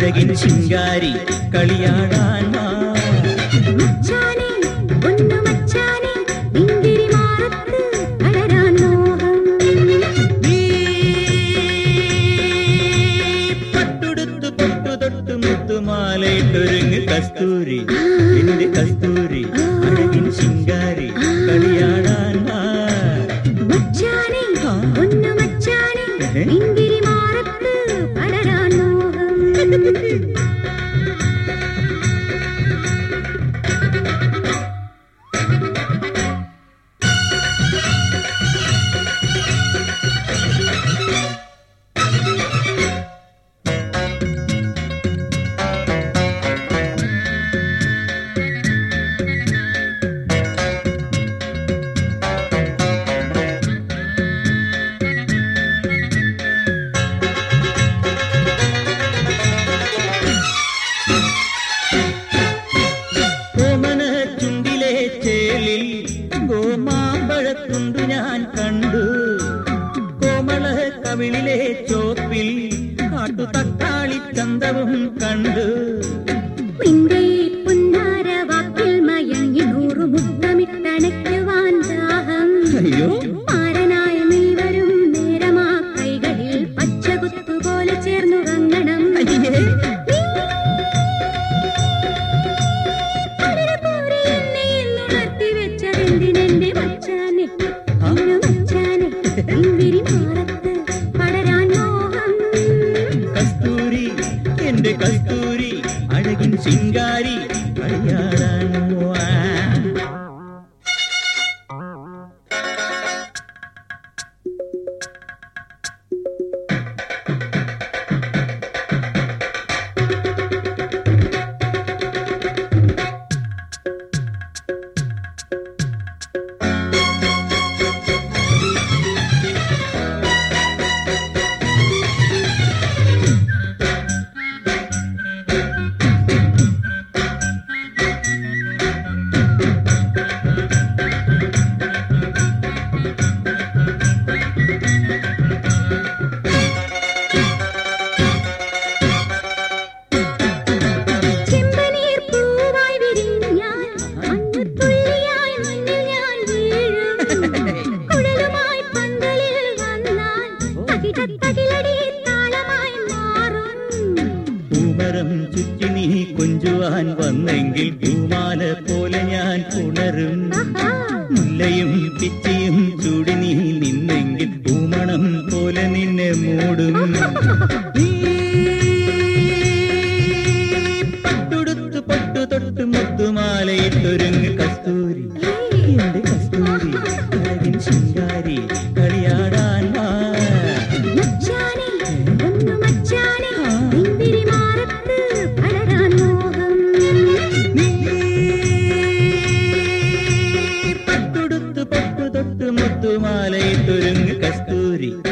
അഴകിൻ ശിങ്കാരി കളിയാടാൻ വാ. മച്ചാനെ ഒന്നു മച്ചാനെ നിന്തിരി മാറത്ത് അടരാൻ മോഹം. നീ പട്ടുടുത്ത് പൊട്ടു തൊട്ട് മുത്തുമാലയിട്ടൊരുങ്ങ് കസ്തൂരി, എന്റെ കസ്തൂരി അഴകിൻ ശിങ്കാരി കളിയാടാൻ വാ. മച്ചാനെ ഒന്നു മച്ചാനെ നിന്തിരി മാറത്ത് അടരാൻ മോഹം. ഗോമാമ്പഴത്തുണ്ടു ഞാൻ കണ്ടു, കോമള കവിളിലെ ചോപ്പിൽ കാട്ടു തക്കാളി ചന്തവും കണ്ടു. നിന്റെ പുന്നാര വാക്കിൽ മയങ്ങി 100 മുത്തമിട്ടണയ്ക്കുവാൻ ദാഹം. അയ്യോ മാരനായ നീ വരും നേരമാ കൈകളിൽ പച്ചകുത്തുപോലെ ചേർന്നു വങ്ങണം. കസ്തൂരി എന്റെ കസ്തൂരി അഴകിൻ ശിങ്കാരി കളിയാടാൻ വാ. പൂമരം ചുറ്റി നീ കൊഞ്ചുവാൻ വന്നെങ്കിൽ പൂമാല പോലെ ഞാൻ പുണരും. മുല്ലയും പിച്ചിയും ചൂടി നീ നിന്നെങ്കിൽ പൂമണം പോലെ നിന്നെ മൂടും. പട്ടുടുത്ത് പൊട്ടു തൊട്ട് മുത്തുമാലയിട്ടൊരുങ്ങ് കസ്തൂരി, എന്റെ കസ്തൂരി അഴകിൻ ശിങ്കാരി കളിയാടാൻ വാ. പട്ടുടുത്ത് പൊട്ടു തൊട്ട് മുത്തുമാലയിട്ടൊരുങ്ങ് കസ്തൂരി.